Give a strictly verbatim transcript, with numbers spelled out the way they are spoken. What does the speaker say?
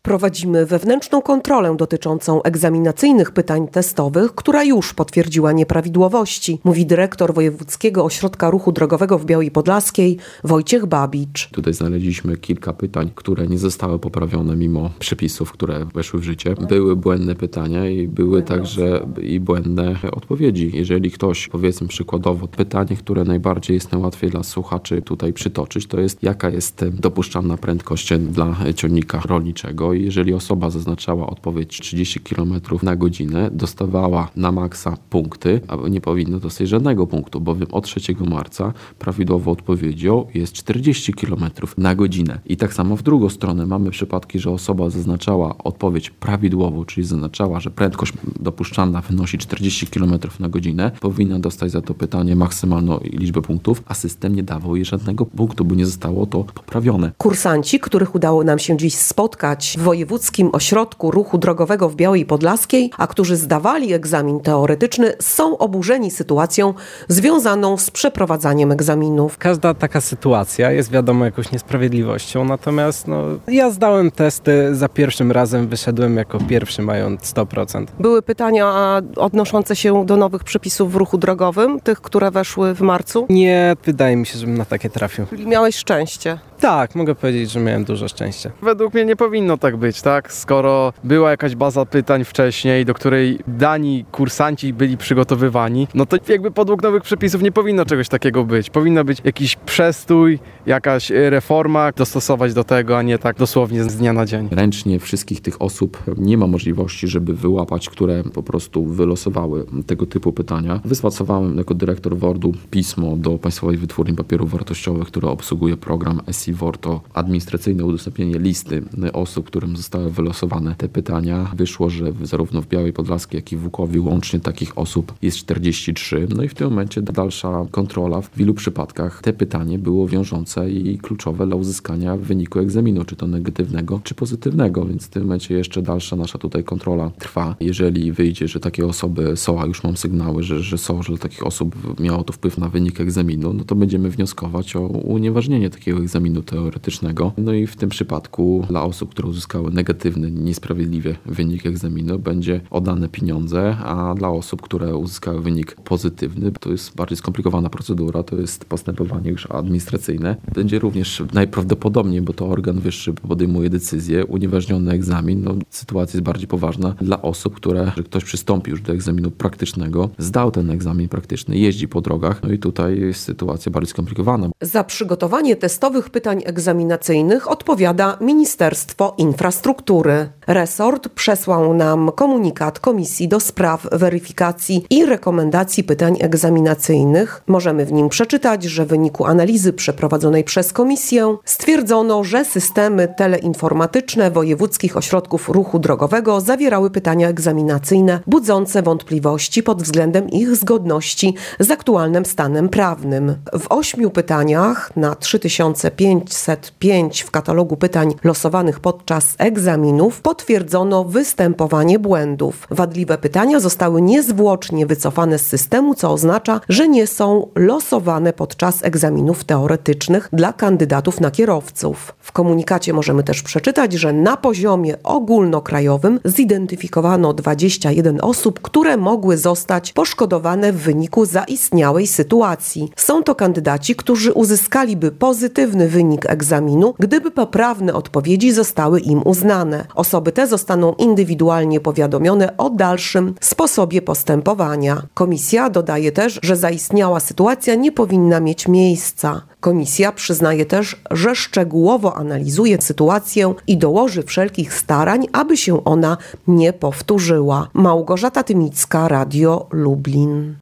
Prowadzimy wewnętrzną kontrolę dotyczącą egzaminacyjnych pytań testowych, która już potwierdziła nieprawidłowości, mówi dyrektor Wojewódzkiego Ośrodka Ruchu Drogowego w Białej Podlaskiej Wojciech Babicz. Tutaj znaleźliśmy kilka pytań, które nie zostały poprawione mimo przepisów, które weszły w życie. Były błędne pytania i były także i błędne odpowiedzi. Jeżeli ktoś, powiedzmy przykładowo, pytanie, które najbardziej jest najłatwiej dla słuchaczy tutaj przytoczyć, to jest jaka jest dopuszczalna prędkość dla ciągnika rolniczego. I jeżeli osoba zaznaczała odpowiedź trzydzieści kilometrów na godzinę, dostawała na maksa punkty, a nie powinno dostać żadnego punktu, bowiem od trzeciego marca prawidłową odpowiedzią jest czterdzieści kilometrów na godzinę. I tak samo w drugą stronę mamy przypadki, że osoba zaznaczała odpowiedź prawidłową, czyli zaznaczała, że prędkość dopuszczalna wynosi czterdzieści kilometrów na godzinę, powinna dostać za to pytanie maksymalną liczbę punktów, a system nie dawał jej żadnego punktu, bo nie zostało to poprawione. Kursanci, których udało nam się dziś spotkać w Wojewódzkim Ośrodku Ruchu Drogowego w Białej Podlaskiej, a którzy zdawali egzamin teoretyczny, są oburzeni sytuacją związaną z przeprowadzaniem egzaminów. Każda taka sytuacja jest wiadomo jakąś niesprawiedliwością, natomiast no, ja zdałem testy, za pierwszym razem wyszedłem jako pierwszy, mając sto procent. Były pytania odnoszące się do nowych przepisów w ruchu drogowym, tych, które weszły w marcu? Nie, wydaje mi się, żebym na takie trafił. Czyli miałeś szczęście. Tak, mogę powiedzieć, że miałem dużo szczęścia. Według mnie nie powinno tak być, tak? Skoro była jakaś baza pytań wcześniej, do której dani kursanci byli przygotowywani, no to jakby podług nowych przepisów nie powinno czegoś takiego być. Powinno być jakiś przestój, jakaś reforma, dostosować do tego, a nie tak dosłownie z dnia na dzień. Ręcznie wszystkich tych osób nie ma możliwości, żeby wyłapać, które po prostu wylosowały tego typu pytania. Wysłałem jako dyrektor WORD-u pismo do Państwowej Wytwórni Papierów Wartościowych, która obsługuje program S I W O R T, administracyjne udostępnienie listy osób, którym zostały wylosowane te pytania. Wyszło, że zarówno w Białej Podlaskiej, jak i w Łukowie łącznie takich osób jest czterdzieści trzy. No i w tym momencie dalsza kontrola. W wielu przypadkach te pytanie było wiążące i kluczowe dla uzyskania wyniku egzaminu, czy to negatywnego, czy pozytywnego, więc w tym momencie jeszcze dalsza nasza tutaj kontrola trwa. Jeżeli wyjdzie, że takie osoby są, a już mam sygnały, że, że są, że dla takich osób miało to wpływ na wynik egzaminu, no to będziemy wnioskować o unieważnienie takiego egzaminu teoretycznego. No i w tym przypadku dla osób, które uzyskały negatywny, niesprawiedliwie wynik egzaminu, będzie oddane pieniądze, a dla osób, które uzyskały wynik pozytywny, to jest bardziej skomplikowana procedura, to jest postępowanie już administracyjne. Będzie również najprawdopodobniej, bo to organ wyższy podejmuje decyzję, unieważniony egzamin. No, sytuacja jest bardziej poważna dla osób, które, że ktoś przystąpi już do egzaminu praktycznego, zdał ten egzamin praktyczny, jeździ po drogach, no i tutaj jest sytuacja bardziej skomplikowana. Za przygotowanie testowych pytań egzaminacyjnych odpowiada Ministerstwo Infrastruktury. Resort przesłał nam komunikat Komisji do Spraw Weryfikacji i Rekomendacji Pytań Egzaminacyjnych. Możemy w nim przeczytać, że w wyniku analizy przeprowadzonej przez Komisję stwierdzono, że systemy teleinformatyczne wojewódzkich ośrodków ruchu drogowego zawierały pytania egzaminacyjne budzące wątpliwości pod względem ich zgodności z aktualnym stanem prawnym. W ośmiu pytaniach na trzy tysiące pięćset pięć w katalogu pytań losowanych podczas egzaminów potwierdzono występowanie błędów. Wadliwe pytania zostały niezwłocznie wycofane z systemu, co oznacza, że nie są losowane podczas egzaminów teoretycznych dla kandydatów na kierowców. W komunikacie możemy też przeczytać, że na poziomie ogólnokrajowym zidentyfikowano dwadzieścia jeden osób, które mogły zostać poszkodowane w wyniku zaistniałej sytuacji. Są to kandydaci, którzy uzyskaliby pozytywny wynik egzaminu, gdyby poprawne odpowiedzi zostały im uznane. Osoby te zostaną indywidualnie powiadomione o dalszym sposobie postępowania. Komisja dodaje też, że zaistniała sytuacja nie powinna mieć miejsca. Komisja przyznaje też, że szczegółowo analizuje sytuację i dołoży wszelkich starań, aby się ona nie powtórzyła. Małgorzata Tymicka, Radio Lublin.